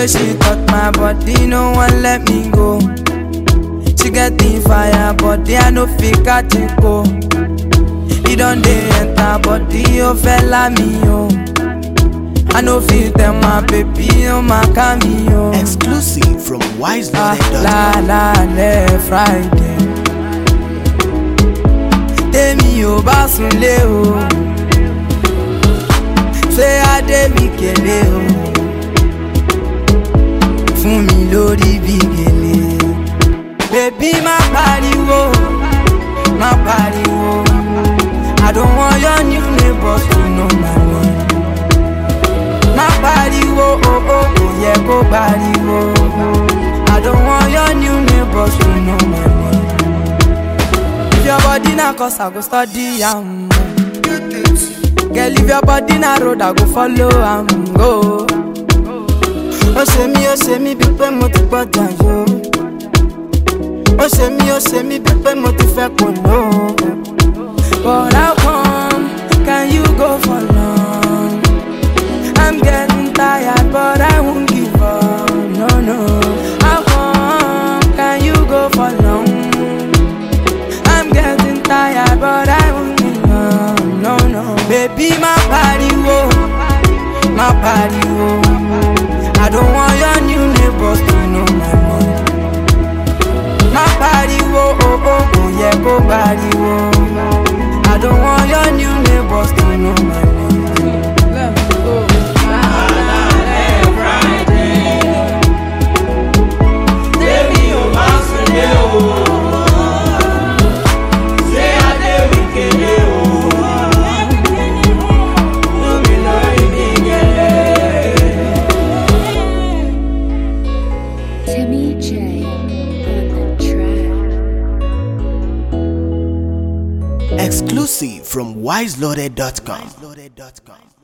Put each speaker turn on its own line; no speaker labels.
way she touch my body, no one let me go. She get the fire, body I no fit catch it go. It don't dey enter body, oh fella me oh. I no feel them my baby, oh my cameo.
Exclusive from wiseloaded.com.
La la le Friday. Tèmi ò bá sunlé o. Ṣé adé mi kélé o? Fún mi lórí bí gèlè. Baby má pariwo, má pariwo. I don't want your new neighbors to know my name. Má pariwo, oh oh, kò yẹ kó pariwo. I don't want your new neighbors to know my name. If your body na cause I go study am. Girl, if your body na road I go follow am go. Ó ṣe mí bí pé mo ti gbọ́dọ̀ yó. Ó ṣe mí bí pé mo ti fẹ́ kò ló. But how come can you go for long? I'm getting tired but I won't give up, no no. How come can you go for long? I'm getting tired but I won't give up, no no. Baby má pariwo, má pariwo. I don't want your new neighbors to know my name. Má pariwo, oh oh, kò yẹ kó pariwo. I don't want your new neighbors to know my name. Let's go. Friday. Tèmi ò bá sunlé o. Ṣé adé mi kélé o? Fún mi lórí bí gèlè.
Timmy J on the track.
Exclusive from wiseloaded.com.